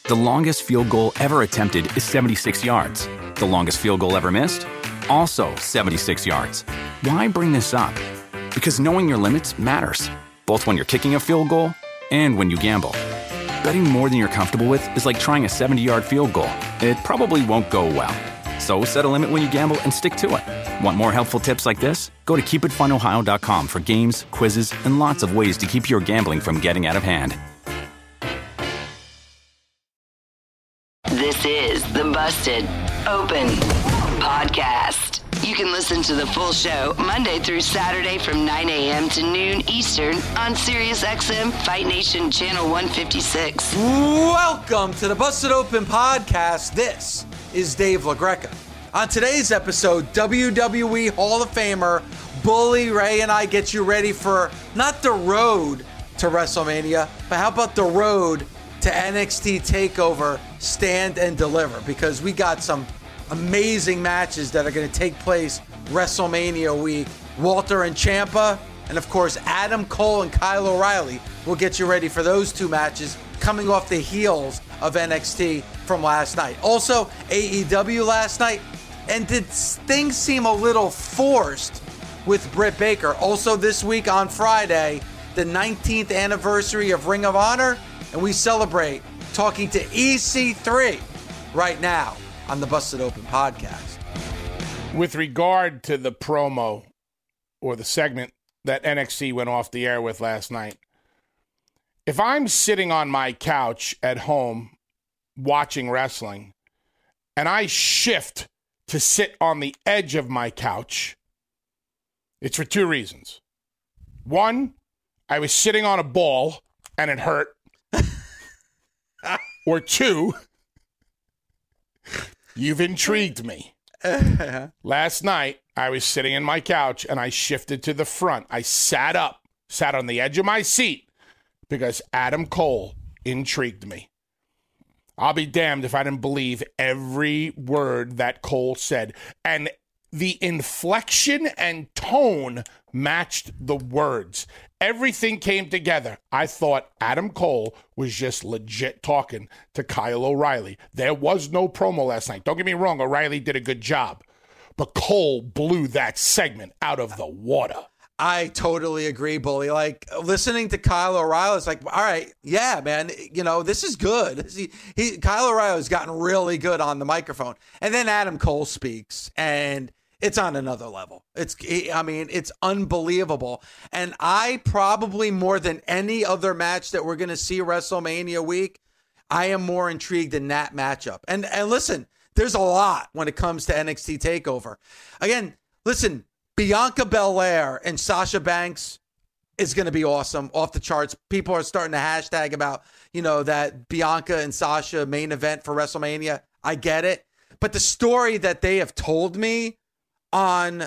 The longest field goal ever attempted is 76 yards. The longest field goal ever missed? Also 76 yards. Why bring this up? Because knowing your limits matters, both when you're kicking a field goal and when you gamble. Betting more than you're comfortable with is like trying a 70-yard field goal. It probably won't go well. So set a limit when you gamble and stick to it. Want more helpful tips like this? Go to keepitfunohio.com for games, quizzes, and lots of ways to keep your gambling from getting out of hand. This is the Busted Open Podcast. You can listen to the full show Monday through Saturday from 9 a.m. to noon Eastern on SiriusXM Fight Nation Channel 156. Welcome to the Busted Open Podcast. This is Dave LaGreca. On today's episode, WWE Hall of Famer Bully Ray and I get you ready for not the road to WrestleMania, but how about the road to NXT TakeOver Stand and Deliver, because we got some amazing matches that are going to take place WrestleMania week. Walter and Ciampa, and of course Adam Cole and Kyle O'Reilly will get you ready for those two matches coming off the heels of NXT from last night. Also, AEW last night, and did things seem a little forced with Britt Baker? Also this week on Friday, the 19th anniversary of Ring of Honor, and we celebrate talking to EC3 right now on the Busted Open Podcast. With regard to the promo or the segment that NXT went off the air with last night, if I'm sitting on my couch at home watching wrestling and I shift to sit on the edge of my couch, it's for two reasons. One, I was sitting on a ball and it hurt. Or two, you've intrigued me. Last night, I was sitting in my couch and I shifted to the front. I sat up, sat on the edge of my seat because Adam Cole intrigued me. I'll be damned if I didn't believe every word that Cole said. And the inflection and tone matched the words. Everything came together. I thought Adam Cole was just legit talking to Kyle O'Reilly. There was no promo last night. Don't get me wrong, O'Reilly did a good job. But Cole blew that segment out of the water. I totally agree, Bully. Like, listening to Kyle O'Reilly, it's like, all right, yeah, man, you know, this is good. Kyle O'Reilly's gotten really good on the microphone. And then Adam Cole speaks, and it's on another level. It's unbelievable. And I probably, more than any other match that we're going to see WrestleMania week, I am more intrigued in that matchup. And listen, there's a lot when it comes to NXT TakeOver. Again, listen, Bianca Belair and Sasha Banks is going to be awesome, off the charts. People are starting to hashtag about, that Bianca and Sasha main event for WrestleMania. I get it. But the story that they have told me on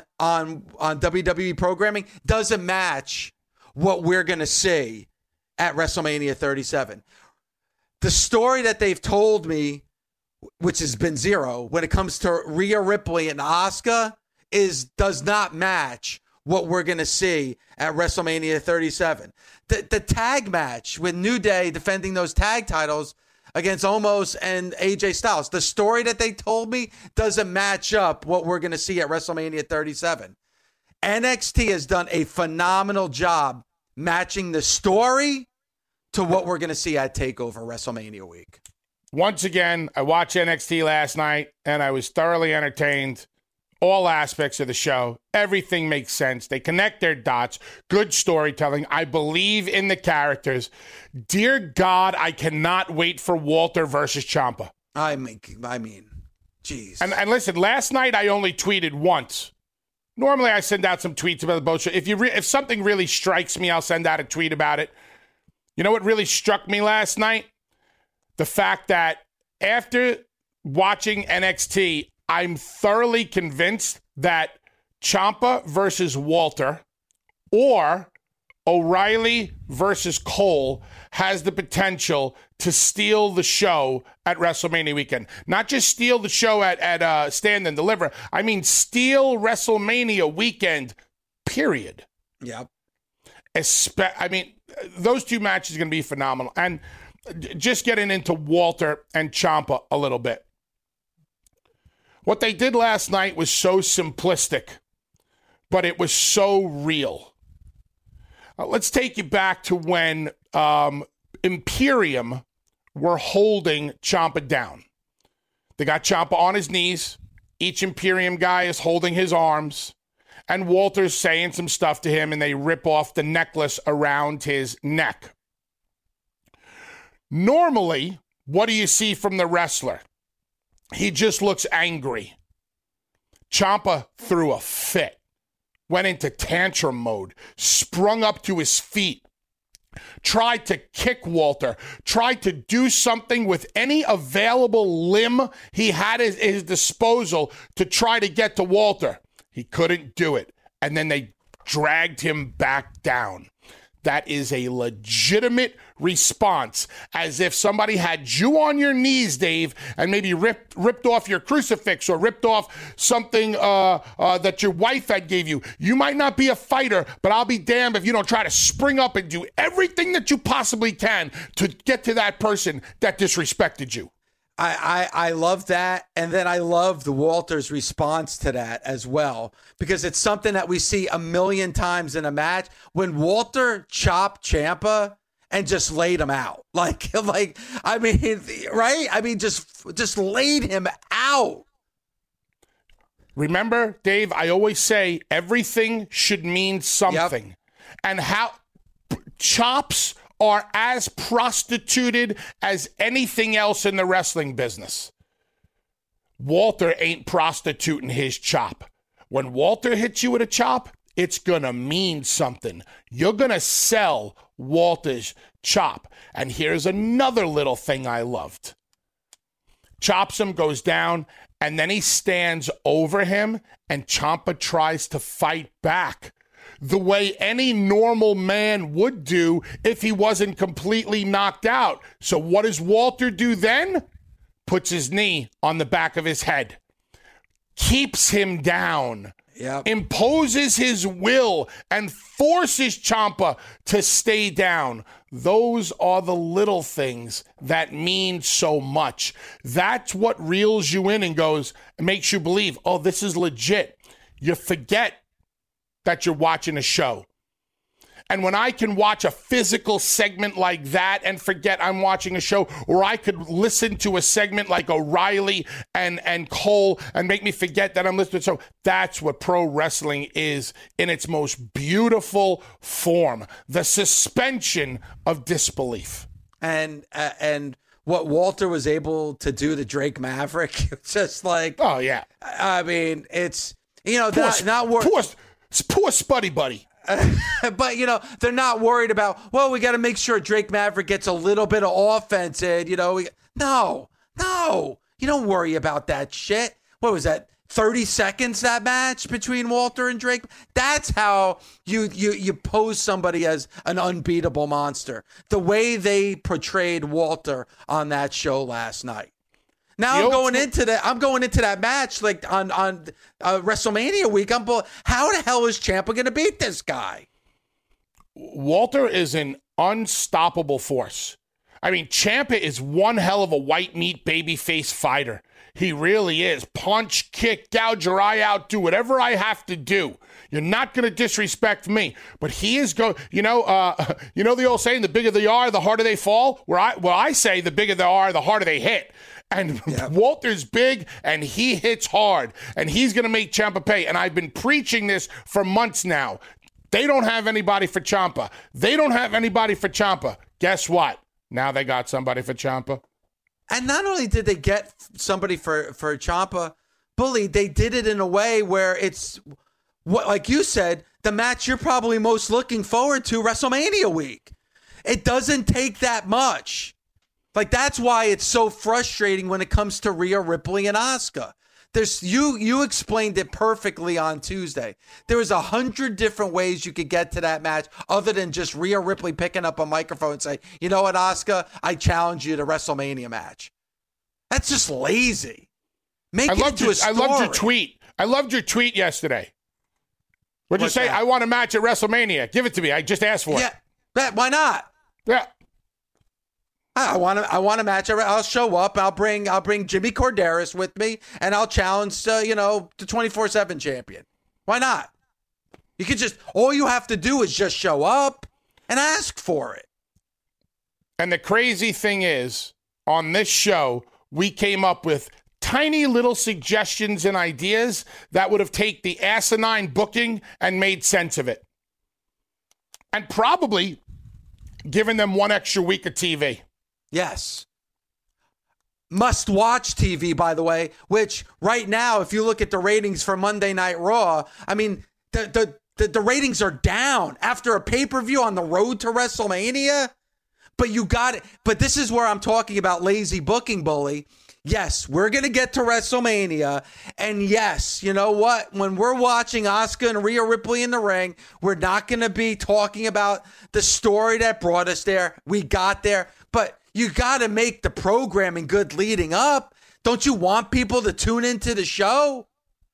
WWE programming doesn't match what we're going to see at WrestleMania 37. The story that they've told me, which has been zero, when it comes to Rhea Ripley and Asuka, does not match what we're going to see at WrestleMania 37. The tag match with New Day defending those tag titles against Omos and AJ Styles. The story that they told me doesn't match up what we're going to see at WrestleMania 37. NXT has done a phenomenal job matching the story to what we're going to see at TakeOver WrestleMania week. Once again, I watched NXT last night and I was thoroughly entertained. All aspects of the show. Everything makes sense. They connect their dots. Good storytelling. I believe in the characters. Dear God, I cannot wait for Walter versus Ciampa. I mean, jeez. And listen, last night I only tweeted once. Normally I send out some tweets about the both show. If something really strikes me, I'll send out a tweet about it. You know what really struck me last night? The fact that after watching NXT, I'm thoroughly convinced that Ciampa versus Walter or O'Reilly versus Cole has the potential to steal the show at WrestleMania weekend. Not just steal the show at Stand and Deliver. I mean, steal WrestleMania weekend, period. Yep. Those two matches are going to be phenomenal. And just getting into Walter and Ciampa a little bit. What they did last night was so simplistic, but it was so real. Let's take you back to when Imperium were holding Ciampa down. They got Ciampa on his knees. Each Imperium guy is holding his arms. And Walter's saying some stuff to him, and they rip off the necklace around his neck. Normally, what do you see from the wrestler? He just looks angry. Ciampa threw a fit, went into tantrum mode, sprung up to his feet, tried to kick Walter, tried to do something with any available limb he had at his disposal to try to get to Walter. He couldn't do it. And then they dragged him back down. That is a legitimate response, as if somebody had you on your knees, Dave, and maybe ripped off your crucifix or ripped off something that your wife had gave you. You might not be a fighter, but I'll be damned if you don't try to spring up and do everything that you possibly can to get to that person that disrespected you. I love that. And then I love the Walter's response to that as well, because it's something that we see a million times in a match. When Walter chopped Ciampa and just laid him out, I mean, right? I mean, just laid him out. Remember, Dave, I always say everything should mean something. Yep. And how chops are as prostituted as anything else in the wrestling business. Walter ain't prostituting his chop. When Walter hits you with a chop, it's gonna mean something. You're gonna sell Walter's chop. And here's another little thing I loved. Chops him, goes down, and then he stands over him, and Ciampa tries to fight back the way any normal man would do if he wasn't completely knocked out. So what does Walter do then? Puts his knee on the back of his head, keeps him down, imposes his will, and forces Ciampa to stay down. Those are the little things that mean so much. That's what reels you in and makes you believe, oh, this is legit. You forget that you're watching a show. And when I can watch a physical segment like that and forget I'm watching a show, or I could listen to a segment like O'Reilly and Cole and make me forget that I'm listening to a show, that's what pro wrestling is in its most beautiful form. The suspension of disbelief. And what Walter was able to do to Drake Maverick, it's just like, oh yeah. I mean, it's, poor Spuddy Buddy. But, they're not worried about, well, we got to make sure Drake Maverick gets a little bit of offense in, No, you don't worry about that shit. What was that, 30 seconds, that match between Walter and Drake? That's how you pose somebody as an unbeatable monster. The way they portrayed Walter on that show last night. Now I'm going into that match like on WrestleMania week. How the hell is Ciampa going to beat this guy? Walter is an unstoppable force. I mean, Ciampa is one hell of a white meat babyface fighter. He really is. Punch, kick, gouge your eye out, do whatever I have to do. You're not going to disrespect me. But he is the old saying, the bigger they are, the harder they fall. I say the bigger they are, the harder they hit. And Walter's big, and he hits hard, and he's going to make Ciampa pay. And I've been preaching this for months now. They don't have anybody for Ciampa. Guess what? Now they got somebody for Ciampa. And not only did they get somebody for Ciampa, Bully, they did it in a way where it's, like you said, the match you're probably most looking forward to, WrestleMania week. It doesn't take that much. Like, that's why it's so frustrating when it comes to Rhea Ripley and Asuka. You explained it perfectly on Tuesday. There was 100 different ways you could get to that match other than just Rhea Ripley picking up a microphone and say, you know what, Asuka, I challenge you to WrestleMania match. That's just lazy. Make it into a story. I loved your tweet. I loved your tweet yesterday. What'd you say? That? I want a match at WrestleMania. Give it to me. I just asked for it. Yeah. Why not? Yeah. I want a match. I'll show up. I'll bring Jimmy Corderas with me, and I'll challenge the 24/7 champion. Why not? You could all you have to do is just show up and ask for it. And the crazy thing is, on this show, we came up with tiny little suggestions and ideas that would have taken the asinine booking and made sense of it. And probably given them one extra week of TV. Yes. Must-watch TV, by the way, which right now, if you look at the ratings for Monday Night Raw, I mean, the ratings are down after a pay-per-view on the road to WrestleMania. But you got it. But this is where I'm talking about lazy booking, Bully. Yes, we're going to get to WrestleMania. And yes, you know what? When we're watching Asuka and Rhea Ripley in the ring, we're not going to be talking about the story that brought us there. We got there. But you got to make the programming good leading up. Don't you want people to tune into the show?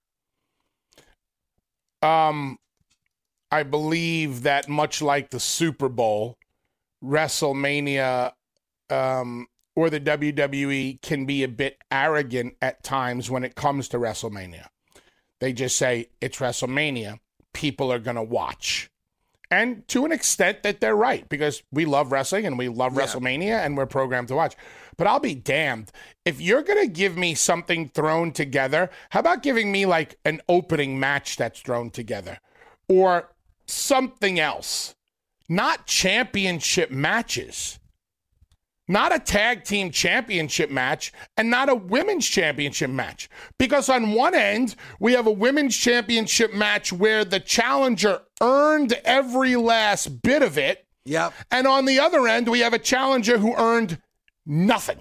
I believe that much like the Super Bowl, WrestleMania or the WWE can be a bit arrogant at times when it comes to WrestleMania. They just say, it's WrestleMania. People are going to watch. And to an extent that they're right, because we love wrestling and we love WrestleMania and we're programmed to watch. But I'll be damned. If you're going to give me something thrown together, how about giving me like an opening match that's thrown together? Or something else. Not championship matches. Not a tag team championship match and not a women's championship match. Because on one end, we have a women's championship match where the challenger earned every last bit of it. Yep. And on the other end, we have a challenger who earned nothing.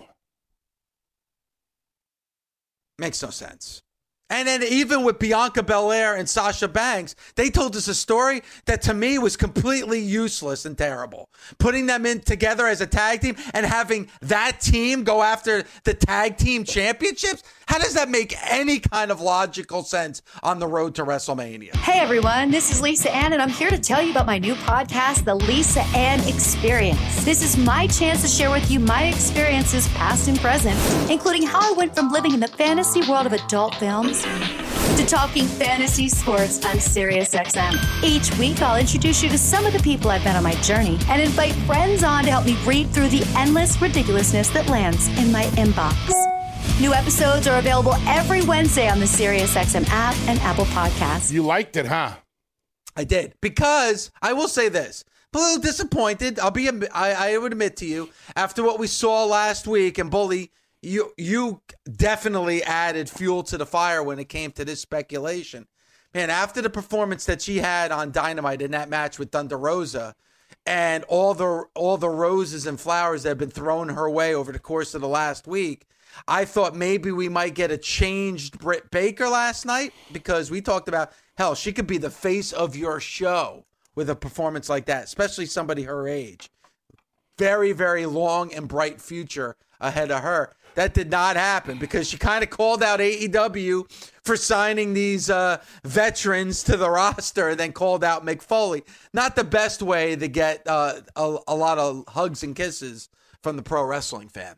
Makes no sense. And then even with Bianca Belair and Sasha Banks, they told us a story that to me was completely useless and terrible. Putting them in together as a tag team and having that team go after the tag team championships, how does that make any kind of logical sense on the road to WrestleMania? Hey everyone, this is Lisa Ann, and I'm here to tell you about my new podcast, The Lisa Ann Experience. This is my chance to share with you my experiences, past and present, including how I went from living in the fantasy world of adult films to talking fantasy sports on SiriusXM. Each week, I'll introduce you to some of the people I've met on my journey and invite friends on to help me read through the endless ridiculousness that lands in my inbox. New episodes are available every Wednesday on the SiriusXM app and Apple Podcasts. You liked it, huh? I did. Because I will say this. I'm a little disappointed. I would admit to you, after what we saw last week, and Bully, you definitely added fuel to the fire when it came to this speculation. Man, after the performance that she had on Dynamite in that match with Thunder Rosa, and all the roses and flowers that have been thrown her way over the course of the last week, I thought maybe we might get a changed Britt Baker last night, because we talked about, hell, she could be the face of your show with a performance like that, especially somebody her age. Very, very long and bright future ahead of her. That did not happen because she kind of called out AEW for signing these veterans to the roster and then called out Mick Foley. Not the best way to get a lot of hugs and kisses from the pro wrestling fan.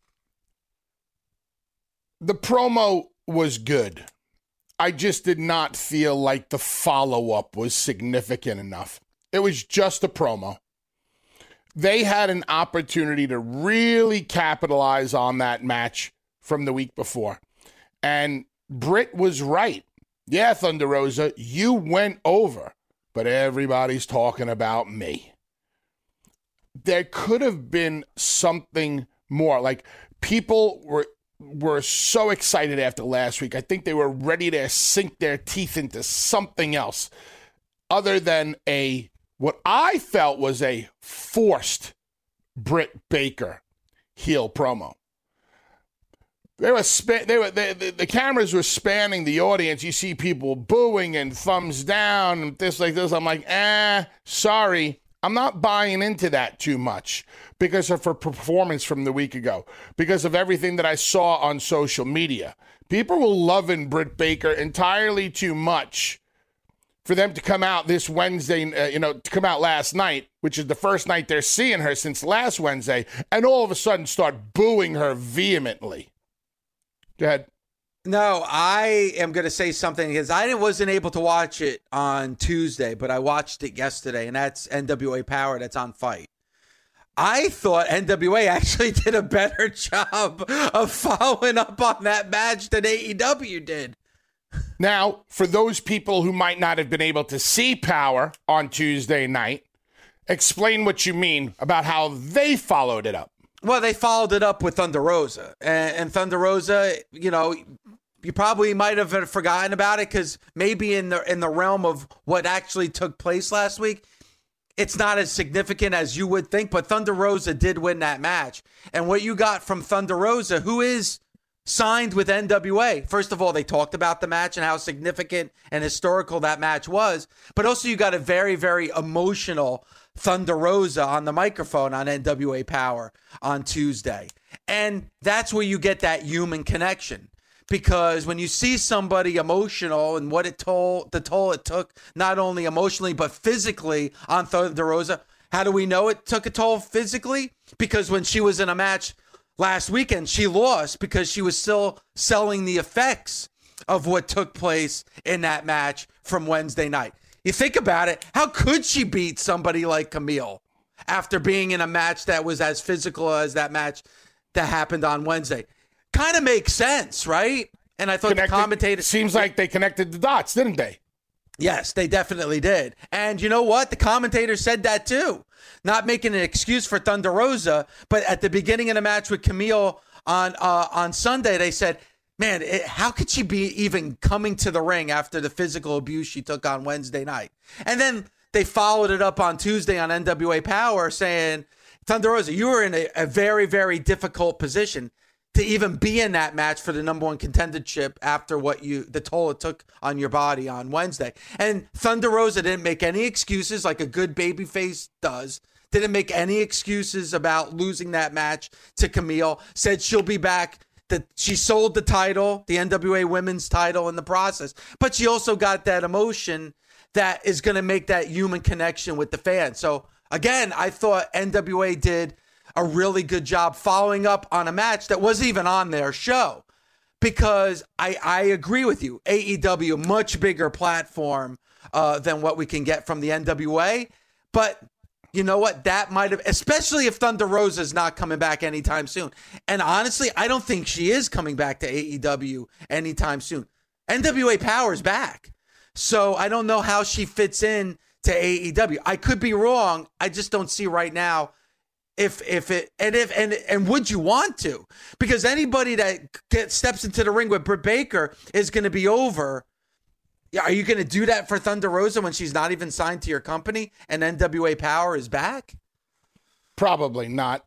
The promo was good. I just did not feel like the follow-up was significant enough. It was just a promo. They had an opportunity to really capitalize on that match from the week before. And Britt was right. Yeah, Thunder Rosa, you went over, but everybody's talking about me. There could have been something more. Like, people were so excited after last week. I think they were ready to sink their teeth into something else other than what I felt was a forced Britt Baker heel promo. The cameras were spanning the audience. You see people booing and thumbs down and this like this. I'm like, sorry. I'm not buying into that too much because of her performance from the week ago, because of everything that I saw on social media. People were loving Britt Baker entirely too much for them to come out this Wednesday, to come out last night, which is the first night they're seeing her since last Wednesday, and all of a sudden start booing her vehemently. Go ahead. No, I am going to say something because I wasn't able to watch it on Tuesday, but I watched it yesterday, and that's NWA Power that's on Fight. I thought NWA actually did a better job of following up on that match than AEW did. Now, for those people who might not have been able to see Power on Tuesday night, explain what you mean about how they followed it up. Well, they followed it up with Thunder Rosa. And Thunder Rosa, you probably might have forgotten about it because maybe in the realm of what actually took place last week, it's not as significant as you would think, but Thunder Rosa did win that match. And what you got from Thunder Rosa, who is signed with NWA, first of all, they talked about the match and how significant and historical that match was, but also you got a very, very emotional Thunder Rosa on the microphone on NWA Power on Tuesday. And that's where you get that human connection. Because when you see somebody emotional and the toll it took, not only emotionally, but physically on Thunder Rosa, how do we know it took a toll physically? Because when she was in a match last weekend, she lost because she was still selling the effects of what took place in that match from Wednesday night. You think about it, how could she beat somebody like Camille after being in a match that was as physical as that match that happened on Wednesday? Kind of makes sense, right? And I thought the commentator... Seems like they connected the dots, didn't they? Yes, they definitely did. And you know what? The commentator said that too. Not making an excuse for Thunder Rosa, but at the beginning of the match with Camille on Sunday, they said, man, how could she be even coming to the ring after the physical abuse she took on Wednesday night? And then they followed it up on Tuesday on NWA Power saying, Thunder Rosa, you were in a very, very difficult position to even be in that match for the number one contendership after the toll it took on your body on Wednesday. And Thunder Rosa didn't make any excuses like a good babyface does. Didn't make any excuses about losing that match to Camille. Said she'll be back. That she sold the title, the NWA Women's title in the process. But she also got that emotion that is going to make that human connection with the fans. So again, I thought NWA did a really good job following up on a match that wasn't even on their show, because I agree with you. AEW, much bigger platform than what we can get from the NWA. But you know what? That might have, especially if Thunder Rosa is not coming back anytime soon. And honestly, I don't think she is coming back to AEW anytime soon. NWA Power's back. So I don't know how she fits in to AEW. I could be wrong. I just don't see right now if would you want to? Because anybody that steps into the ring with Britt Baker is going to be over. Are you going to do that for Thunder Rosa when she's not even signed to your company and NWA Power is back? Probably not.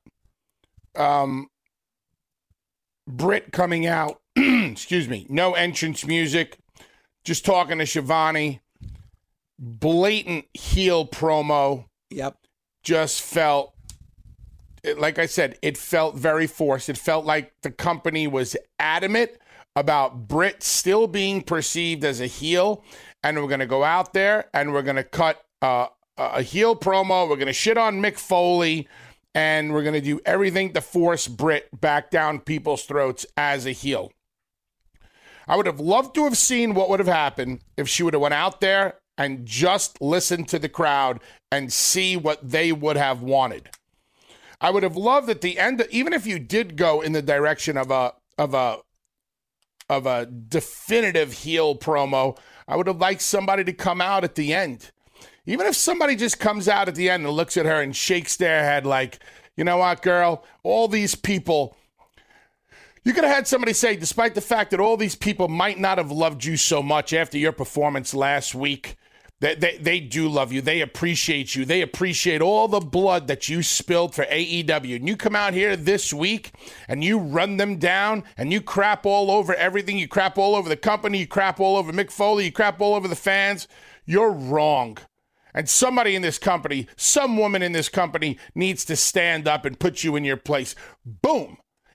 Britt coming out, excuse me, no entrance music, just talking to Shivani, blatant heel promo. Yep. Just felt, like I said, it felt very forced. It felt like the company was adamant about Britt still being perceived as a heel, and we're going to go out there and we're going to cut a heel promo. We're going to shit on Mick Foley, and we're going to do everything to force Britt back down people's throats as a heel. I would have loved to have seen what would have happened if she would have went out there and just listened to the crowd and see what they would have wanted. I would have loved at the end, even if you did go in the direction of a definitive heel promo, I would have liked somebody to come out at the end. Even if somebody just comes out at the end and looks at her and shakes their head like, you know what, girl, all these people, you could have had somebody say, despite the fact that all these people might not have loved you so much after your performance last week, they do love you. They appreciate you. They appreciate all the blood that you spilled for AEW. And you come out here this week and you run them down and you crap all over everything. You crap all over the company. You crap all over Mick Foley. You crap all over the fans. You're wrong. And somebody in this company, some woman in this company needs to stand up and put you in your place. Boom.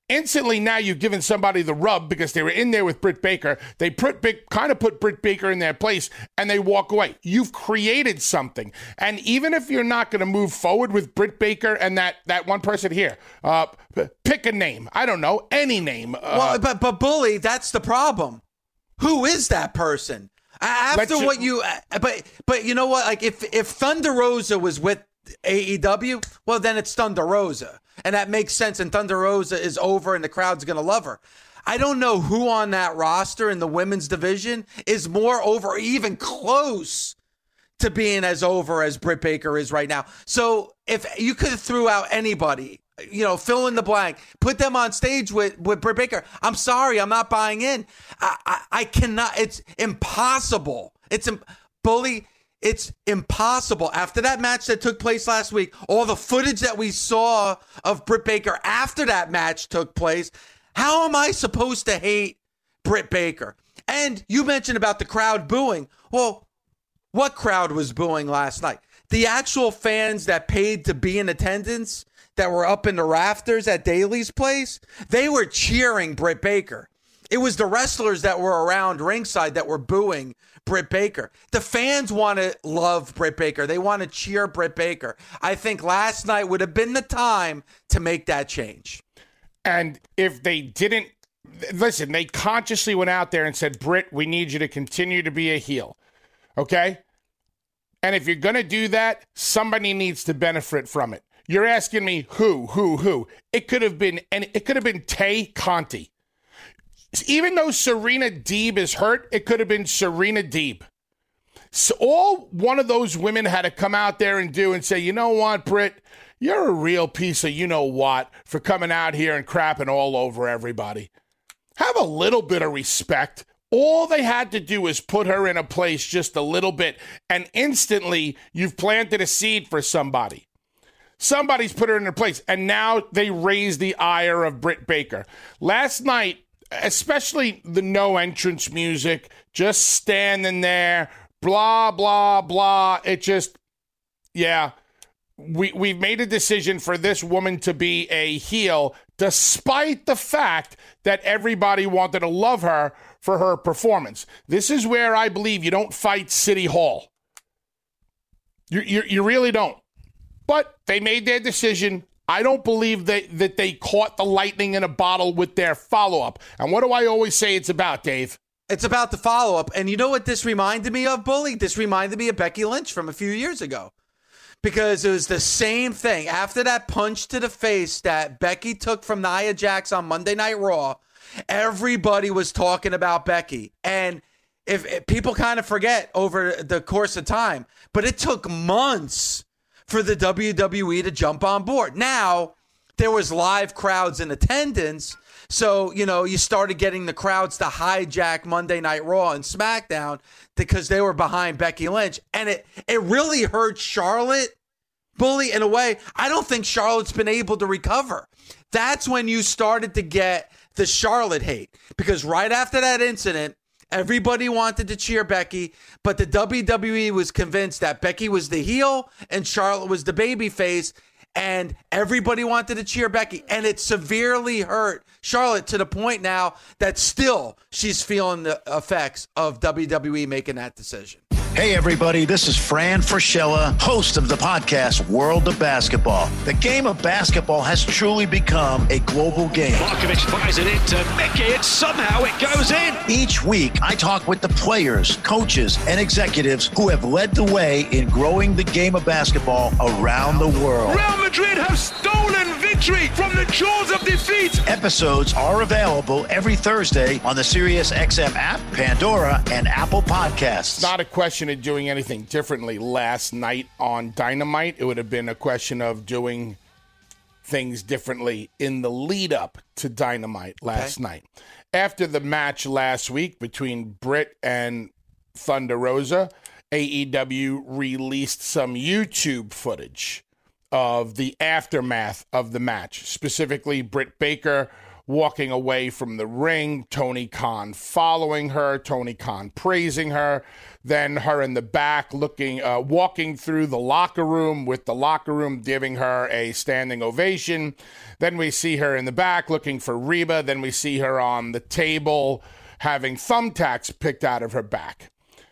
Instantly, now you've given somebody the rub because they were in there with Britt Baker. They kind of put Britt Baker in their place, and they walk away. You've created something. And even if you're not going to move forward with Britt Baker and that one person here, pick a name. I don't know, any name. But Bully, that's the problem. Who is that person? After what you, but you know what? Like if Thunder Rosa was with AEW, well then it's Thunder Rosa, and that makes sense. And Thunder Rosa is over, and the crowd's gonna love her. I don't know who on that roster in the women's division is more over, or even close to being as over as Britt Baker is right now. So if you could have threw out anybody, fill in the blank, put them on stage with Britt Baker, I'm sorry, I'm not buying in. I cannot. It's impossible. Bully. It's impossible. After that match that took place last week, all the footage that we saw of Britt Baker after that match took place, how am I supposed to hate Britt Baker? And you mentioned about the crowd booing. Well, what crowd was booing last night? The actual fans that paid to be in attendance, that were up in the rafters at Daly's place, they were cheering Britt Baker. It was the wrestlers that were around ringside that were booing Britt Baker. The fans want to love Britt Baker. They want to cheer Britt Baker. I think last night would have been the time to make that change. And if they didn't, listen, they consciously went out there and said, Britt, we need you to continue to be a heel. Okay? And if you're going to do that, somebody needs to benefit from it. You're asking me who? It could have been Tay Conti. Even though Serena Deeb is hurt, it could have been Serena Deeb. So all one of those women had to come out there and do and say, you know what, Britt, you're a real piece of you-know-what for coming out here and crapping all over everybody. Have a little bit of respect. All they had to do was put her in a place just a little bit, and instantly you've planted a seed for somebody. Somebody's put her in her place, and now they raise the ire of Britt Baker. Last night, especially the no entrance music, just standing there, blah, blah, blah. It just, we've made a decision for this woman to be a heel, despite the fact that everybody wanted to love her for her performance. This is where I believe you don't fight City Hall. You really don't. But they made their decision. I don't believe that they caught the lightning in a bottle with their follow-up. And what do I always say it's about, Dave? It's about the follow-up. And you know what this reminded me of, Bully? This reminded me of Becky Lynch from a few years ago. Because it was the same thing. After that punch to the face that Becky took from Nia Jax on Monday Night Raw, everybody was talking about Becky. And if people kind of forget over the course of time, but it took months for the WWE to jump on board. Now, there was live crowds in attendance, so, you started getting the crowds to hijack Monday Night Raw and SmackDown because they were behind Becky Lynch. And it really hurt Charlotte, Bully, in a way. I don't think Charlotte's been able to recover. That's when you started to get the Charlotte hate. Because right after that incident, everybody wanted to cheer Becky, but the WWE was convinced that Becky was the heel and Charlotte was the babyface, and everybody wanted to cheer Becky, and it severely hurt Charlotte to the point now that still she's feeling the effects of WWE making that decision. Hey, everybody, this is Fran Fraschilla, host of the podcast World of Basketball. The game of basketball has truly become a global game. Markovic fires it into Mickey, and somehow it goes in. Each week, I talk with the players, coaches, and executives who have led the way in growing the game of basketball around the world. Real Madrid have stolen victory from the jaws of defeat. Episodes are available every Thursday on the SiriusXM app, Pandora, and Apple Podcasts. It's not a question of doing anything differently last night on Dynamite. It would have been a question of doing things differently in the lead up to Dynamite last night. After the match last week between Britt and Thunder Rosa, AEW released some YouTube footage of the aftermath of the match. Specifically, Britt Baker walking away from the ring, Tony Khan following her, Tony Khan praising her, then her in the back walking through the locker room with the locker room giving her a standing ovation. Then we see her in the back looking for Reba. Then we see her on the table having thumbtacks picked out of her back.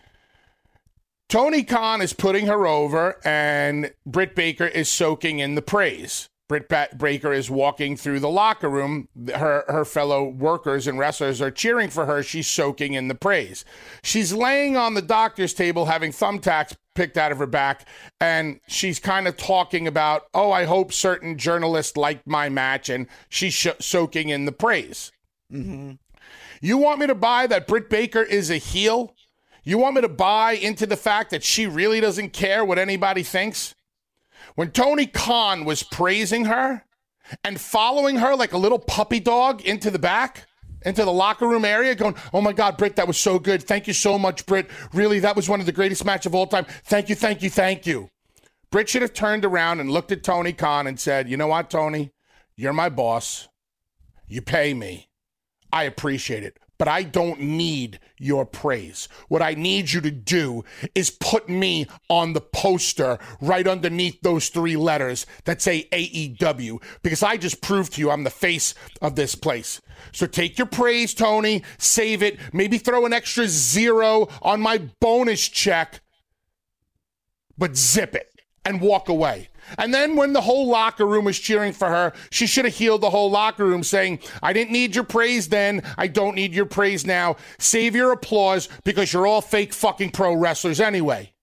Tony Khan is putting her over, and Britt Baker is soaking in the praise. Britt Baker is walking through the locker room. Her fellow workers and wrestlers are cheering for her. She's soaking in the praise. She's laying on the doctor's table having thumbtacks picked out of her back, and she's kind of talking about, oh, I hope certain journalists liked my match, and she's soaking in the praise. Mm-hmm. You want me to buy that Britt Baker is a heel? You want me to buy into the fact that she really doesn't care what anybody thinks? When Tony Khan was praising her and following her like a little puppy dog into the back, into the locker room area, going, oh my God, Britt, that was so good. Thank you so much, Britt. Really, that was one of the greatest matches of all time. Thank you, thank you, thank you. Britt should have turned around and looked at Tony Khan and said, you know what, Tony? You're my boss. You pay me. I appreciate it. But I don't need your praise. What I need you to do is put me on the poster right underneath those 3 letters that say AEW, because I just proved to you I'm the face of this place. So take your praise, Tony, save it, maybe throw an extra 0 on my bonus check, but zip it and walk away. And then when the whole locker room was cheering for her, she should have healed the whole locker room saying, I didn't need your praise then. I don't need your praise now. Save your applause because you're all fake fucking pro wrestlers anyway.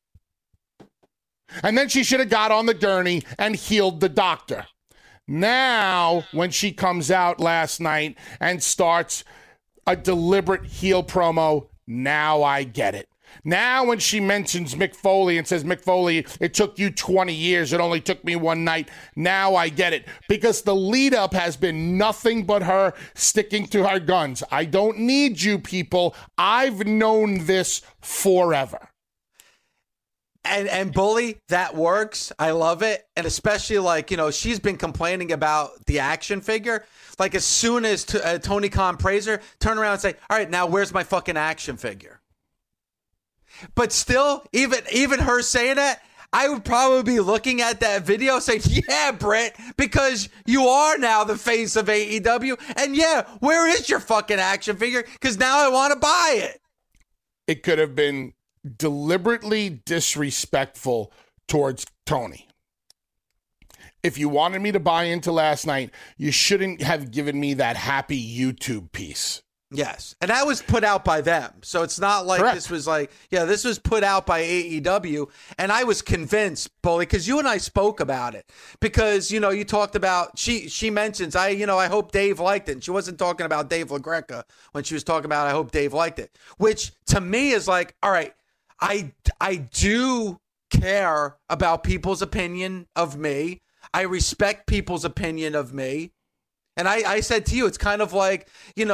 And then she should have got on the gurney and healed the doctor. Now, when she comes out last night and starts a deliberate heel promo, now I get it. Now when she mentions Mick Foley and says, Mick Foley, it took you 20 years. It only took me one night. Now I get it. Because the lead up has been nothing but her sticking to her guns. I don't need you people. I've known this forever. And Bully, that works. I love it. And especially she's been complaining about the action figure. Like as soon as Tony Khan praise her, turn around and say, all right, now where's my fucking action figure? But still, even her saying that, I would probably be looking at that video saying, yeah, Britt, because you are now the face of AEW. And yeah, where is your fucking action figure? Because now I want to buy it. It could have been deliberately disrespectful towards Tony. If you wanted me to buy into last night, you shouldn't have given me that happy YouTube piece. Yes. And that was put out by them. So it's not like Correct. This was this was put out by AEW. And I was convinced, Bully, because you and I spoke about it. Because, you talked about, she mentions, I hope Dave liked it. And she wasn't talking about Dave LaGreca when she was talking about, I hope Dave liked it. Which to me is like, all right, I do care about people's opinion of me. I respect people's opinion of me. And I said to you, it's kind of like,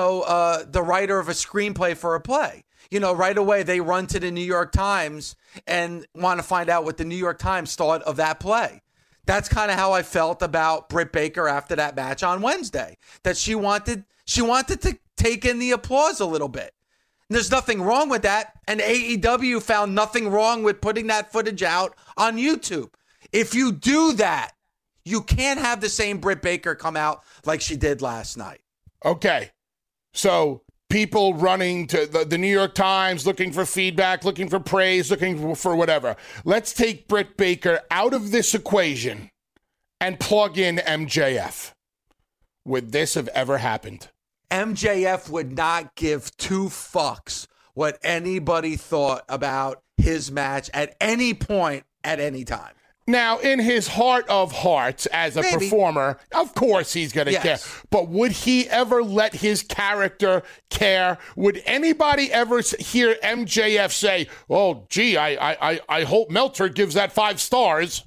the writer of a screenplay for a play. Right away they run to the New York Times and want to find out what the New York Times thought of that play. That's kind of how I felt about Britt Baker after that match on Wednesday. That she wanted to take in the applause a little bit. And there's nothing wrong with that. And AEW found nothing wrong with putting that footage out on YouTube. If you do that, you can't have the same Britt Baker come out like she did last night. Okay. So people running to the New York Times, looking for feedback, looking for praise, looking for whatever. Let's take Britt Baker out of this equation and plug in MJF. Would this have ever happened? MJF would not give 2 fucks what anybody thought about his match at any point at any time. Now, in his heart of hearts as a performer, of course he's going to care. But would he ever let his character care? Would anybody ever hear MJF say, oh, gee, I hope Meltzer gives that 5 stars?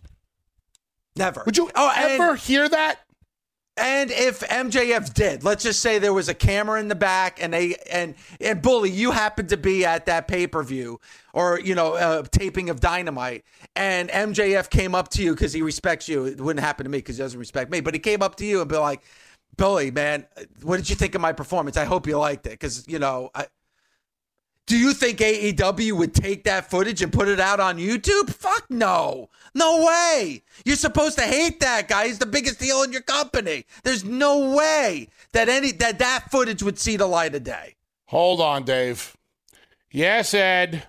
Never. Would you ever hear that? And if MJF did, let's just say there was a camera in the back and Bully, you happened to be at that pay-per-view or, taping of Dynamite, and MJF came up to you because he respects you. It wouldn't happen to me because he doesn't respect me, but he came up to you and be like, Billy, man, what did you think of my performance? I hope you liked it because, do you think AEW would take that footage and put it out on YouTube? Fuck no. No way. You're supposed to hate that guy. He's the biggest heel in your company. There's no way that that footage would see the light of day. Hold on, Dave. Yes, Ed.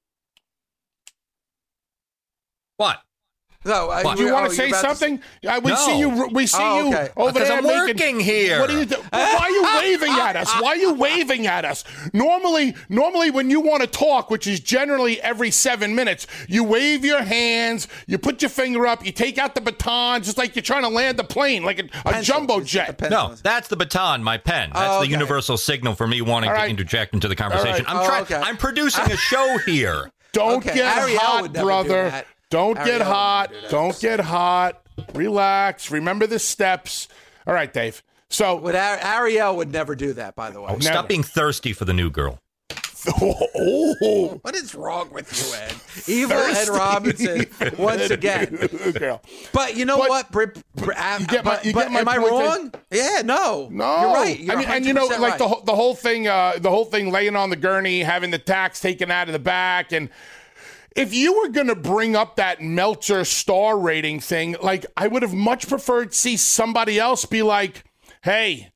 What? No, do you want to say something? We see you over because there. I'm working here. What are you doing? Why are you waving at us? Why are you waving at us? Normally, when you want to talk, which is generally every 7 minutes, you wave your hands, you put your finger up, you take out the baton, just like you're trying to land a plane, like a jumbo jet. No, that's the baton, my pen. That's the universal signal for me wanting to interject into the conversation. I'm producing a show here. Don't get hot, brother. Don't get hot. Don't get hot. Relax. Remember the steps. All right, Dave. So Ariel would never do that, by the way. Stop being thirsty for the new girl. What is wrong with you, Ed? Evil Ed Robinson once again. But you know what? Am I wrong? Yeah, no. You're right. You're and you know, like right. the whole thing laying on the gurney, having the tacks taken out of the back, and if you were going to bring up that Meltzer star rating thing, like I would have much preferred to see somebody else be like, hey,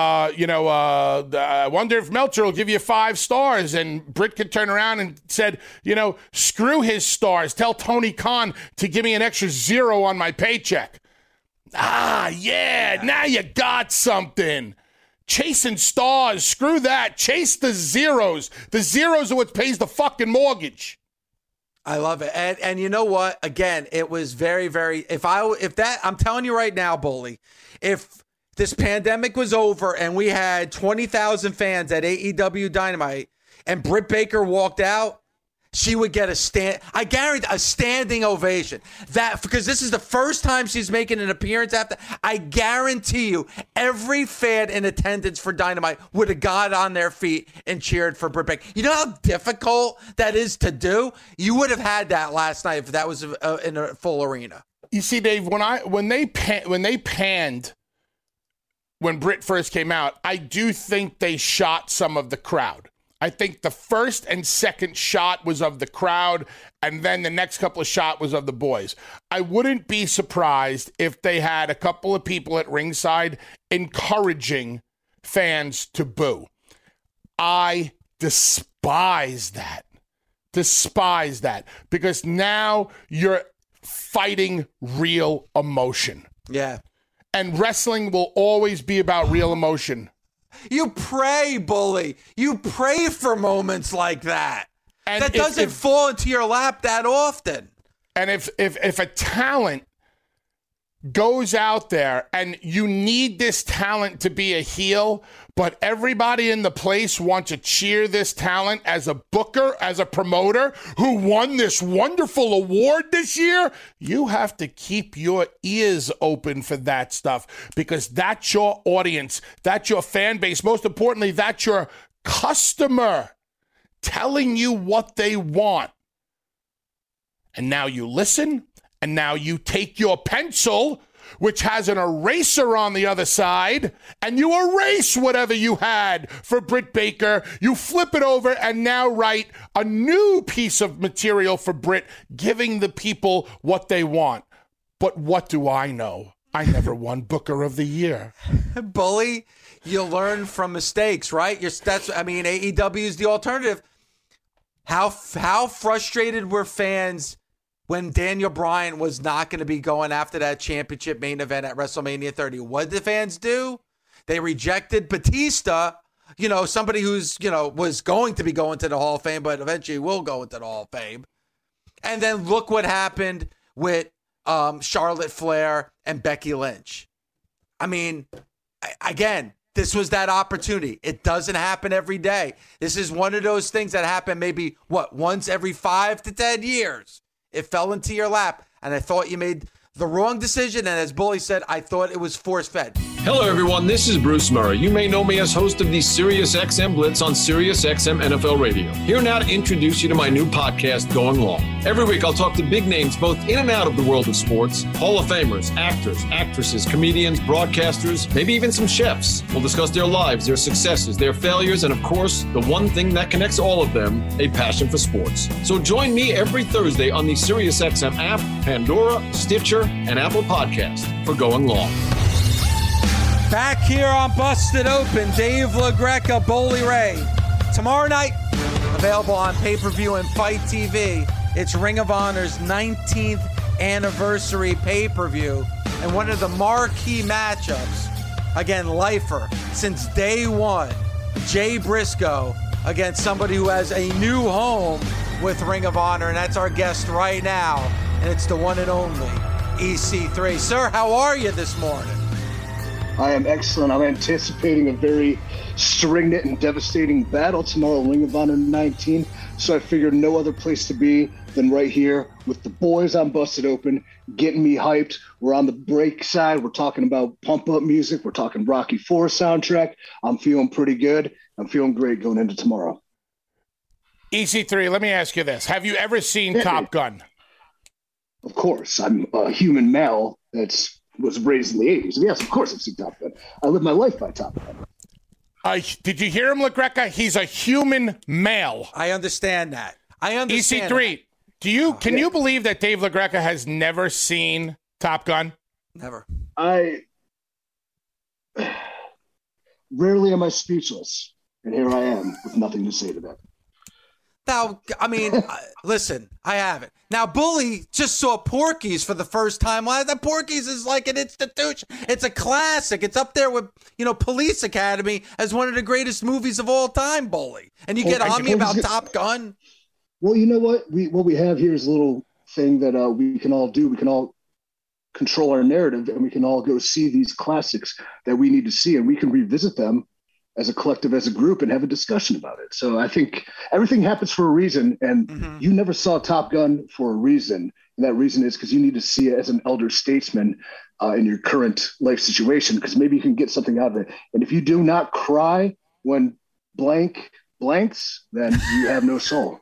I wonder if Meltzer will give you 5 stars. And Britt could turn around and said, screw his stars. Tell Tony Khan to give me an extra 0 on my paycheck. Now you got something. Chasing stars, screw that. Chase the zeros. The zeros are what pays the fucking mortgage. I love it. And you know what? Again, it was very, very, I'm telling you right now, Bully, if this pandemic was over and we had 20,000 fans at AEW Dynamite and Britt Baker walked out, she would get I guarantee a standing ovation. Because this is the first time she's making an appearance after. I guarantee you, every fan in attendance for Dynamite would have got on their feet and cheered for Britt Baker. You know how difficult that is to do? You would have had that last night if that was in a full arena. You see, Dave, when they panned when Britt first came out, I do think they shot some of the crowd. I think the first and second shot was of the crowd, and then the next couple of shots was of the boys. I wouldn't be surprised if they had a couple of people at ringside encouraging fans to boo. I despise that. Because now you're fighting real emotion. Yeah. And wrestling will always be about real emotion. You pray, Bully. You pray for moments like that. And that doesn't fall into your lap that often. And if a talent goes out there and you need this talent to be a heel, but everybody in the place wants to cheer this talent as a booker, as a promoter who won this wonderful award this year, you have to keep your ears open for that stuff because that's your audience, that's your fan base. Most importantly, that's your customer telling you what they want. And now you listen, and now you take your pencil, which has an eraser on the other side, and you erase whatever you had for Britt Baker. You flip it over and now write a new piece of material for Britt, giving the people what they want. But what do I know? I never won Booker of the Year. Bully, you learn from mistakes, right? AEW is the alternative. How frustrated were fans when Daniel Bryan was not going to be going after that championship main event at WrestleMania 30? What did the fans do? They rejected Batista, somebody who's, was going to be going to the Hall of Fame, but eventually will go into the Hall of Fame. And then look what happened with Charlotte Flair and Becky Lynch. I mean, again, this was that opportunity. It doesn't happen every day. This is one of those things that happen maybe, once every 5 to 10 years. It fell into your lap, and I thought you made the wrong decision. And as Bully said, I thought it was force-fed. Hello, everyone. This is Bruce Murray. You may know me as host of the SiriusXM Blitz on SiriusXM NFL Radio. Here now to introduce you to my new podcast, Going Long. Every week, I'll talk to big names both in and out of the world of sports, Hall of Famers, actors, actresses, comedians, broadcasters, maybe even some chefs. We'll discuss their lives, their successes, their failures, and of course, the one thing that connects all of them, a passion for sports. So join me every Thursday on the SiriusXM app, Pandora, Stitcher, and Apple Podcast for Going Long. Back here on Busted Open, Dave LaGreca, Bully Ray. Tomorrow night, available on pay-per-view and Fight TV, it's Ring of Honor's 19th anniversary pay-per-view and one of the marquee matchups. Again, lifer since day one, Jay Briscoe against somebody who has a new home with Ring of Honor, and that's our guest right now, and it's the one and only EC3. Sir, how are you this morning? I am excellent. I'm anticipating a very stringent and devastating battle tomorrow, Ring of Honor 19. So I figured no other place to be than right here with the boys on Busted Open, getting me hyped. We're on the break side. We're talking about pump-up music. We're talking Rocky IV soundtrack. I'm feeling pretty good. I'm feeling great going into tomorrow. EC3, let me ask you this. Have you ever seen Top Gun? Of course. I'm a human male was raised in the 80s. Yes, of course I've seen Top Gun. I live my life by Top Gun. Did you hear him, LaGreca? He's a human male. I understand that. I understand EC3, can you believe that Dave LaGreca has never seen Top Gun? Never. Rarely am I speechless, and here I am with nothing to say to that. Now, I mean, listen, I haven't. Now, Bully just saw Porky's for the first time. That Porky's is like an institution. It's a classic. It's up there with, Police Academy as one of the greatest movies of all time, Bully. And you get on me about Top Gun? Well, you know what? What we have here is a little thing that we can all do. We can all control our narrative, and we can all go see these classics that we need to see, and we can revisit them as a collective, as a group, and have a discussion about it. So I think everything happens for a reason, and you never saw Top Gun for a reason. And that reason is because you need to see it as an elder statesman in your current life situation, because maybe you can get something out of it. And if you do not cry when blank blanks, then you have no soul.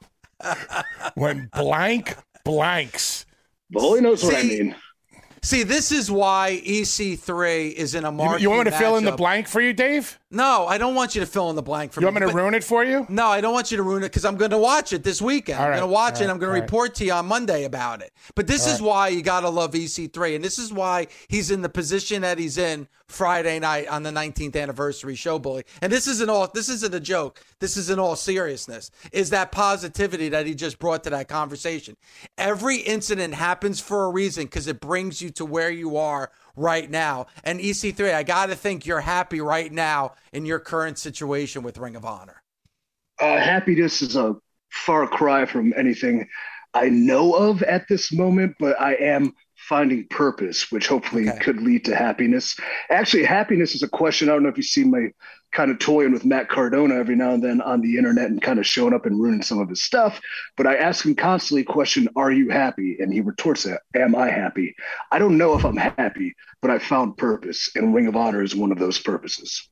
When blank blanks. Bully knows what I mean. See, this is why EC3 is in a marquee. You want me to fill in the matchup. blank for you, Dave? No, I don't want you to fill in the blank for me. You me. want me to ruin it for you? No, I don't want you to ruin it because I'm going to watch it this weekend. I'm going to watch it and I'm going to report to you on Monday about it. But this is why you got to love EC3. And this is why he's in the position that he's in Friday night on the 19th anniversary show, Bully. And this isn't a joke. This is in all seriousness, is that positivity that he just brought to that conversation. Every incident happens for a reason because it brings you to where you are right now. And EC3, I got to think you're happy right now in your current situation with Ring of Honor. Happiness is a far cry from anything I know of at this moment, but I am finding purpose, which hopefully could lead to happiness. Actually, happiness is a question. I don't know if you've seen my kind of toying with Matt Cardona every now and then on the internet and kind of showing up and ruining some of his stuff. But I ask him constantly a question, are you happy? And he retorts that, am I happy? I don't know if I'm happy, but I found purpose, and Ring of Honor is one of those purposes.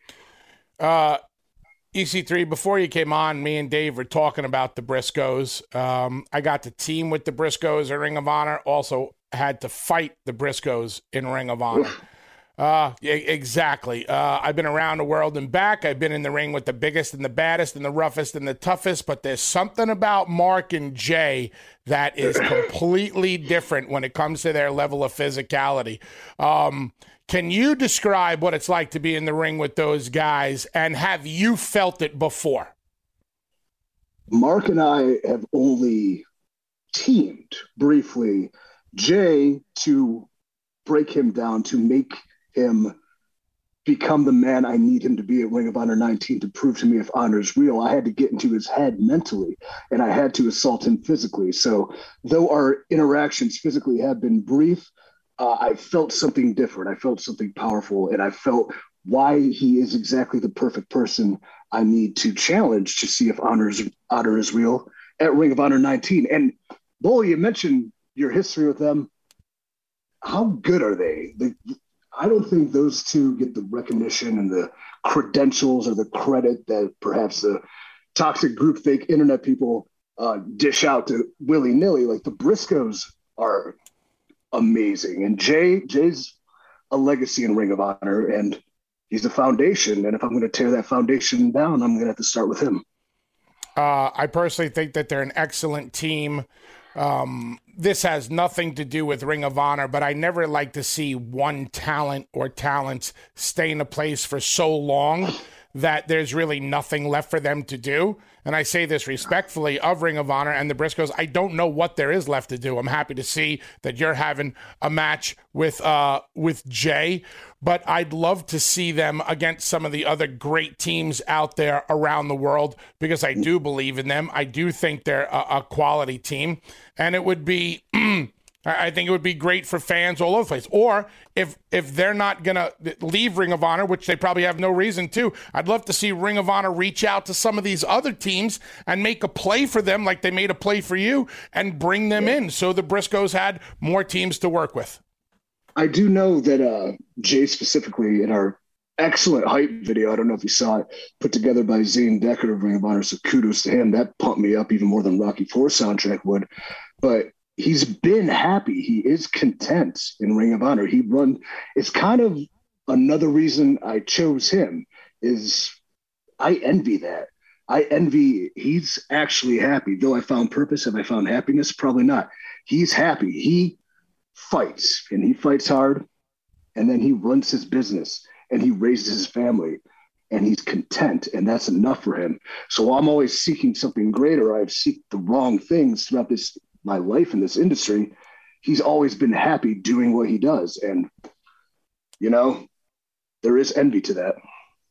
EC3, before you came on, me and Dave were talking about the Briscoes. I got to team with the Briscoes at Ring of Honor, also had to fight the Briscoes in Ring of Honor. Yeah, exactly. I've been around the world and back. I've been in the ring with the biggest and the baddest and the roughest and the toughest, but there's something about Mark and Jay that is completely different when it comes to their level of physicality. Can you describe what it's like to be in the ring with those guys, and have you felt it before? Mark and I have only teamed briefly. Jay, to break him down, to make him become the man I need him to be at Ring of Honor 19 to prove to me if honor is real, I had to get into his head mentally, and I had to assault him physically. So though our interactions physically have been brief, I felt something different. I felt something powerful, and I felt why he is exactly the perfect person I need to challenge to see if honor is real at Ring of Honor 19. And Bully, you mentioned your history with them. how good are they? I don't think those two get the recognition and the credentials or the credit that perhaps the toxic groupthink internet people dish out to willy-nilly. Like the Briscoes are amazing, and Jay's a legacy in Ring of Honor, and he's the foundation. And if I'm going to tear that foundation down, I'm going to have to start with him. I personally think that they're an excellent team. This has nothing to do with Ring of Honor, but I never like to see one talent or talents stay in a place for so long that there's really nothing left for them to do. And I say this respectfully of Ring of Honor and the Briscoes. I don't know what there is left to do. I'm happy to see that you're having a match with Jay, but I'd love to see them against some of the other great teams out there around the world, because I do believe in them. I do think they're a quality team, and it would be I think it would be great for fans all over the place. Or if they're not going to leave Ring of Honor, which they probably have no reason to, I'd love to see Ring of Honor reach out to some of these other teams and make a play for them like they made a play for you and bring them in so the Briscoes had more teams to work with. I do know that Jay specifically in our excellent hype video, I don't know if you saw it, put together by Zane Decker of Ring of Honor, so kudos to him. That pumped me up even more than Rocky IV soundtrack would. But he's been happy. He is content in Ring of Honor. It's kind of another reason I chose him is I envy that. He's actually happy. Though I found purpose, have I found happiness? Probably not. He's happy. He fights, and he fights hard, and then he runs his business, and he raises his family, and he's content, and that's enough for him. So I'm always seeking something greater. I've seeked the wrong things throughout my life in this industry. He's always been happy doing what he does. And, there is envy to that.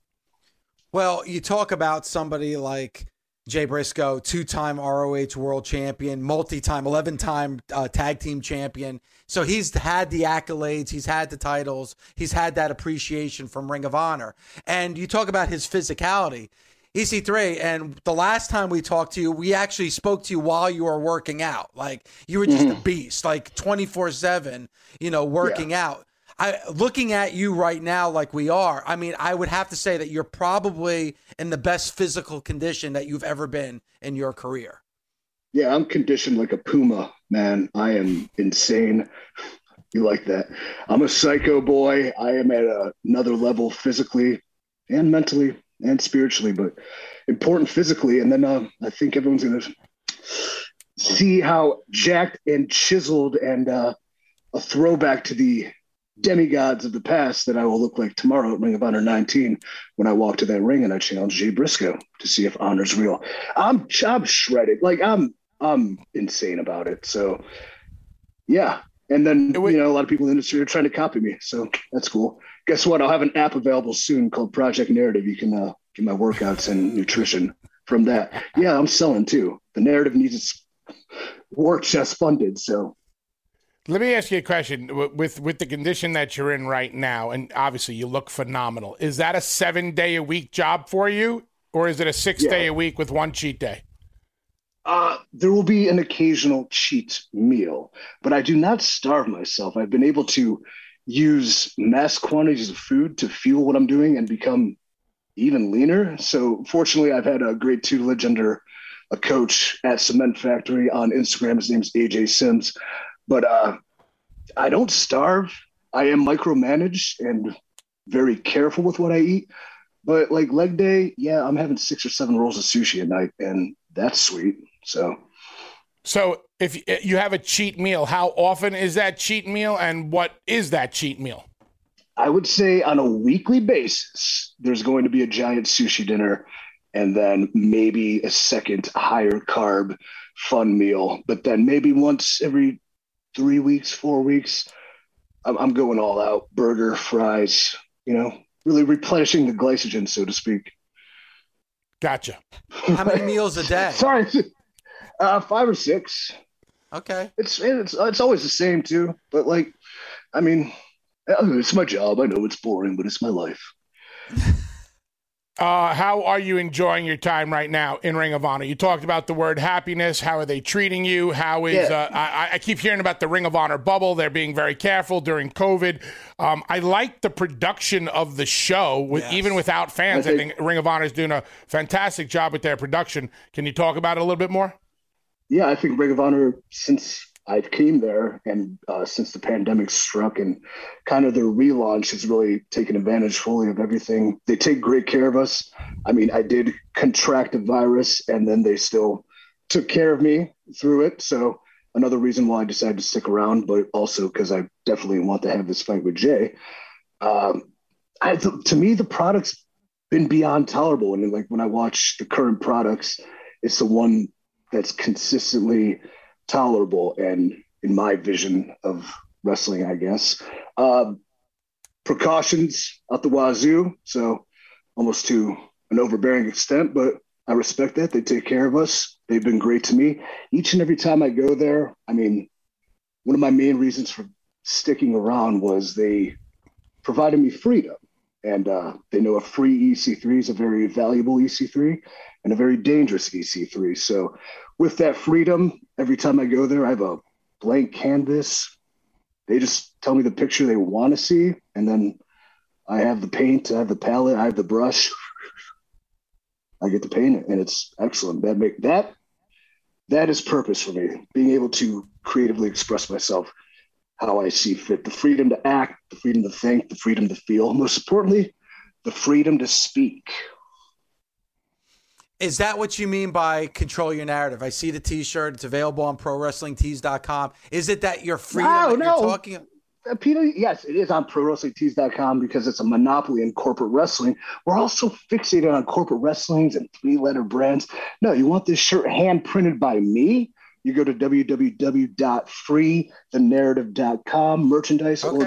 Well, you talk about somebody like Jay Briscoe, 2-time ROH world champion, 11-time tag team champion. So he's had the accolades, he's had the titles, he's had that appreciation from Ring of Honor. And you talk about his physicality. EC3, and the last time we talked to you, we actually spoke to you while you were working out. Like, you were just a beast, like 24/7, working out. Looking at you right now like we are, I mean, I would have to say that you're probably in the best physical condition that you've ever been in your career. Yeah, I'm conditioned like a puma, man. I am insane. You like that? I'm a psycho boy. I am at another level physically and mentally and spiritually, but important physically. And then I think everyone's going to see how jacked and chiseled and a throwback to the demigods of the past that I will look like tomorrow at Ring of Honor 19 when I walk to that ring and I challenge Jay Briscoe to see if honor's real. I'm shredded. Like I'm insane about it. So yeah. And then, a lot of people in the industry are trying to copy me. So that's cool. Guess what? I'll have an app available soon called Project Narrative. You can get my workouts and nutrition from that. Yeah, I'm selling too. The Narrative needs its war chest funded. So let me ask you a question. With the condition that you're in right now, and obviously you look phenomenal, is that a 7-day-a-week job for you, or is it a 6-day-a-week with one cheat day? There will be an occasional cheat meal, but I do not starve myself. I've been able to use mass quantities of food to fuel what I'm doing and become even leaner. So fortunately, I've had a great tutelage under a coach at Cement Factory on Instagram. His name's AJ Sims. But I don't starve. I am micromanaged and very careful with what I eat. But like leg day, yeah, I'm having 6 or 7 rolls of sushi at night, and that's sweet. So if you have a cheat meal, how often is that cheat meal, and what is that cheat meal? I would say on a weekly basis, there's going to be a giant sushi dinner and then maybe a second higher carb fun meal. But then maybe once every 3 weeks, 4 weeks, I'm going all out. Burger, fries, really replenishing the glycogen, so to speak. Gotcha. How many meals a day? Sorry. 5 or 6. Okay. It's always the same too, but it's my job. I know it's boring, but it's my life. How are you enjoying your time right now in Ring of Honor? You talked about the word happiness. How are they treating you? How is I keep hearing about the Ring of Honor bubble. They're being very careful during COVID. I like the production of the show, even without fans. I think Ring of Honor is doing a fantastic job with their production. Can you talk about it a little bit more? Yeah, I think Ring of Honor, since I came there and since the pandemic struck, and kind of their relaunch has really taken advantage fully of everything. They take great care of us. I mean, I did contract a virus and then they still took care of me through it. So another reason why I decided to stick around, but also because I definitely want to have this fight with Jay. To me, the product's been beyond tolerable. And like when I watch the current products, it's the one that's consistently tolerable and in my vision of wrestling, I guess. Precautions out the wazoo, so almost to an overbearing extent, but I respect that. They take care of us. They've been great to me. Each and every time I go there, I mean, one of my main reasons for sticking around was they provided me freedom. And they know a free EC3 is a very valuable EC3 and a very dangerous EC3. So with that freedom, every time I go there, I have a blank canvas. They just tell me the picture they want to see. And then I have the paint, I have the palette, I have the brush. I get to paint it, and it's excellent. That is purpose for me, being able to creatively express myself how I see fit. The freedom to act, the freedom to think, the freedom to feel. Most importantly, the freedom to speak. Is that what you mean by control your narrative? I see the T-shirt. It's available on ProWrestlingTees.com. Is it that you're freedom you're talking? Peter, yes, it is on ProWrestlingTees.com because it's a monopoly in corporate wrestling. We're also fixated on corporate wrestlings and three-letter brands. No, you want this shirt hand-printed by me? You go to www.freethenarrative.com, merchandise, or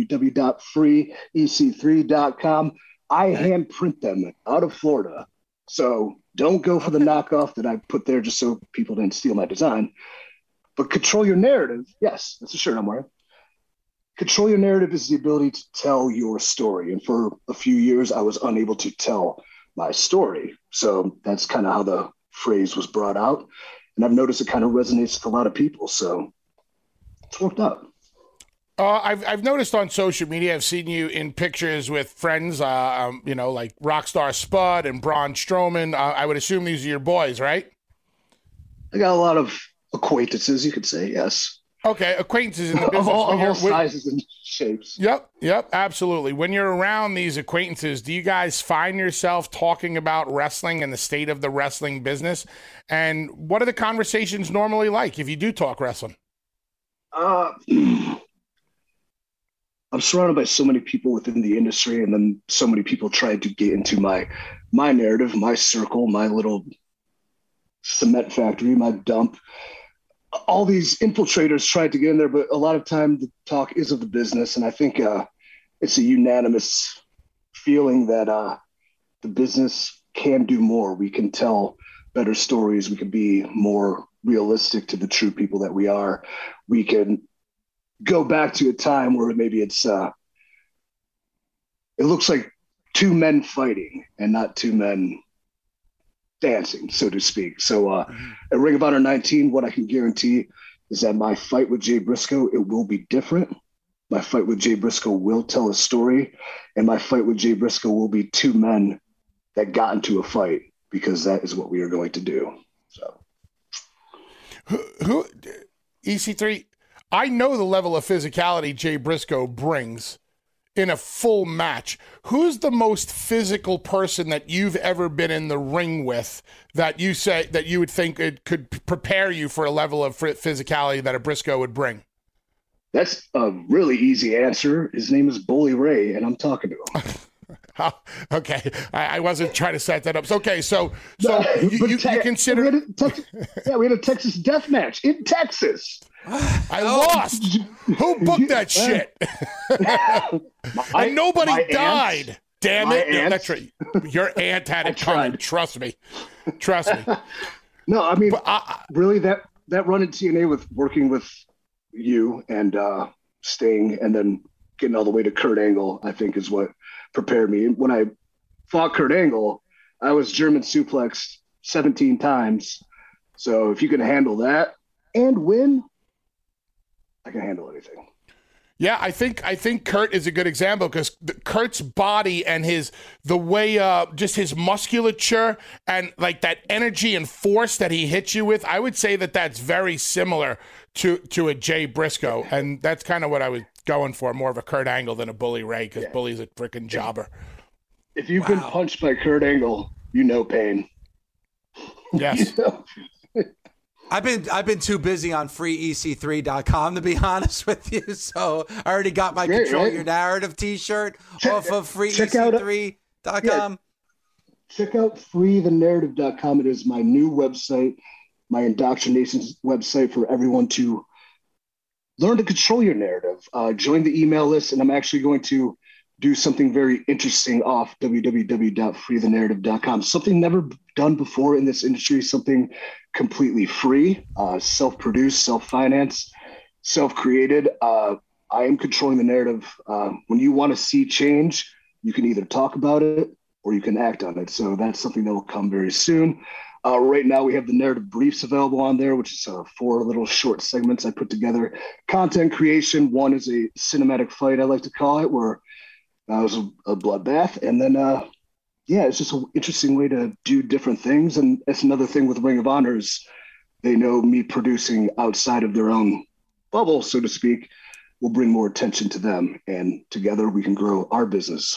www.freeec3.com. I hand print them out of Florida. So don't go for the knockoff that I put there just so people didn't steal my design. But control your narrative. Yes, that's a shirt I'm wearing. Control your narrative is the ability to tell your story. And for a few years, I was unable to tell my story. So that's kind of how the phrase was brought out. And I've noticed it kind of resonates with a lot of people. So it's worked out. I've noticed on social media, I've seen you in pictures with friends, like Rockstar Spud and Braun Strowman. I would assume these are your boys, right? I got a lot of acquaintances, you could say, yes. Okay, acquaintances in the business. of all sizes and shapes. Yep, absolutely. When you're around these acquaintances, do you guys find yourself talking about wrestling and the state of the wrestling business? And what are the conversations normally like if you do talk wrestling? I'm surrounded by so many people within the industry, and then so many people trying to get into my narrative, my circle, my little cement factory, my dump. All these infiltrators tried to get in there, but a lot of time the talk is of the business. And I think it's a unanimous feeling that the business can do more. We can tell better stories. We can be more realistic to the true people that we are. We can go back to a time where maybe it looks like two men fighting and not two men dancing, so to speak. So at Ring of Honor 19, what I can guarantee is that my fight with Jay Briscoe, it will be different. My fight with Jay Briscoe will tell a story, and my fight with Jay Briscoe will be two men that got into a fight, because that is what we are going to do. So, who EC3? I know the level of physicality Jay Briscoe brings in a full match. Who's the most physical person that you've ever been in the ring with that you say that you would think it could prepare you for a level of physicality that a Briscoe would bring? That's a really easy answer. His name is Bully Ray, and I'm talking to him. Okay, I wasn't trying to set that up. Okay, so you consider... we had a Texas death match in Texas. I lost. Who booked that shit? And nobody died. Aunt, damn it! No, that's right. Your aunt had it coming. Trust me. No, I mean, really, that run in TNA with working with you and Sting, and then getting all the way to Kurt Angle, I think is what prepared me. When I fought Kurt Angle, I was German suplexed 17 times. So if you can handle that and win, I can handle anything. Yeah, I think Kurt is a good example because Kurt's body and the way just his musculature and like that energy and force that he hits you with, I would say that's very similar to a Jay Briscoe, and that's kind of what I was going for, more of a Kurt Angle than a Bully Ray, because Bully's a freaking jobber. If you've been punched by Kurt Angle, you know pain. Yes. I've been too busy on freeec3.com to be honest with you. So I already got my Control Your Narrative t-shirt off of freeec3.com. Check out freethenarrative.com. It is my new website, my indoctrination website for everyone to learn to control your narrative. Join the email list, and I'm actually going to do something very interesting off www.freethenarrative.com. Something never done before in this industry, something completely free, self-produced, self-financed, self-created. I am controlling the narrative. When you want to see change, you can either talk about it or you can act on it. So that's something that will come very soon. Right now, we have the narrative briefs available on there, which is 4 little short segments I put together. Content creation. One is a cinematic fight, I like to call it, where it was a bloodbath. And then, it's just an interesting way to do different things. And that's another thing with Ring of Honor is they know me producing outside of their own bubble, so to speak, will bring more attention to them. And together we can grow our business.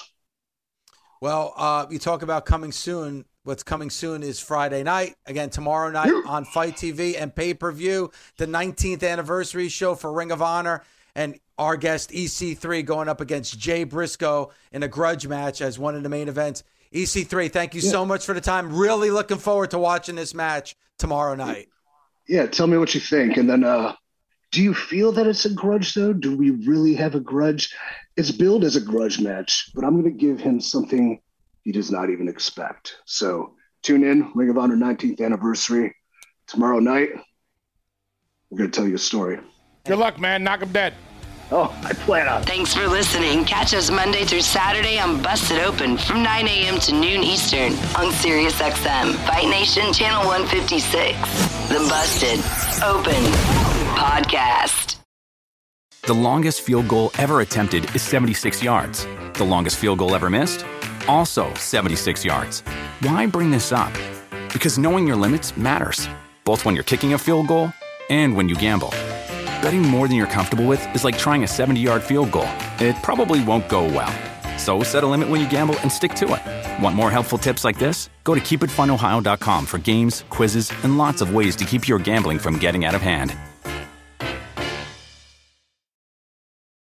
Well, you talk about coming soon. What's coming soon is Friday night. Again, tomorrow night on Fight TV and pay-per-view, the 19th anniversary show for Ring of Honor. And our guest, EC3, going up against Jay Briscoe in a grudge match as one of the main events. EC3, thank you so much for the time. Really looking forward to watching this match tomorrow night. Yeah, tell me what you think. And then, do you feel that it's a grudge, though? Do we really have a grudge? It's billed as a grudge match, but I'm going to give him something he does not even expect. So tune in, Ring of Honor 19th anniversary. Tomorrow night, we're going to tell you a story. Good luck, man. Knock him dead. Oh, I plan on it. Thanks for listening. Catch us Monday through Saturday on Busted Open from 9 a.m. to noon Eastern on Sirius XM, Fight Nation Channel 156. The Busted Open Podcast. The longest field goal ever attempted is 76 yards. The longest field goal ever missed? Also 76 yards. Why bring this up? Because knowing your limits matters, both when you're kicking a field goal and when you gamble. Betting more than you're comfortable with is like trying a 70-yard field goal. It probably won't go well. So set a limit when you gamble and stick to it. Want more helpful tips like this? Go to keepitfunohio.com for games, quizzes, and lots of ways to keep your gambling from getting out of hand.